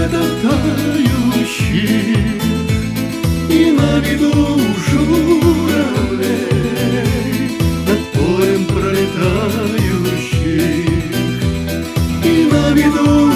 закатов тающих и на виду журавлей над полем пролетающих, и на виду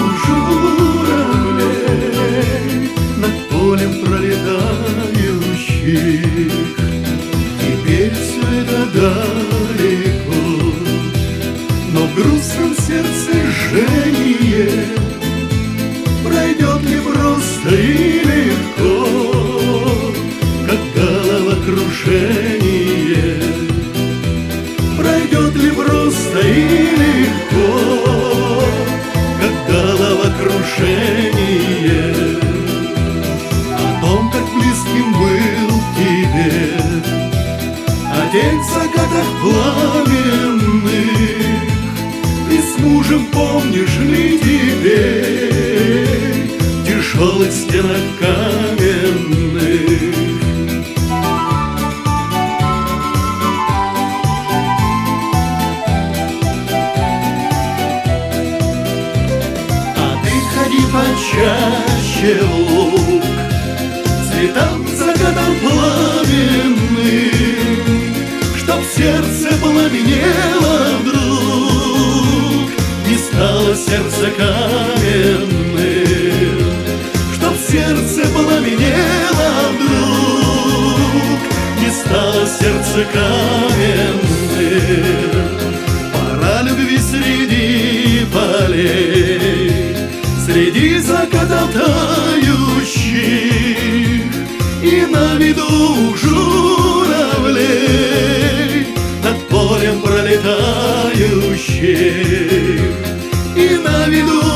журавлей над полем пролетающих. Теперь все это далеко, но в грустном сердце жжение пройдет ли просто и легко, как головокружение. Пройдет ли просто и легко, как головокружение. О том, как близким был тебе, о тех закатах пламенных, ты с мужем помнишь ли теперь в тяжелых стенах каменных? А ты ходи почаще в луг, цветам закатам пламенных, чтоб сердце пламенело вдруг, не стало сердце каменным, чтоб сердце пламенело вдруг, не стало сердце каменным. Пора любви среди полей, среди закатов тающих, и на виду журавлей над полем пролетающих, и на виду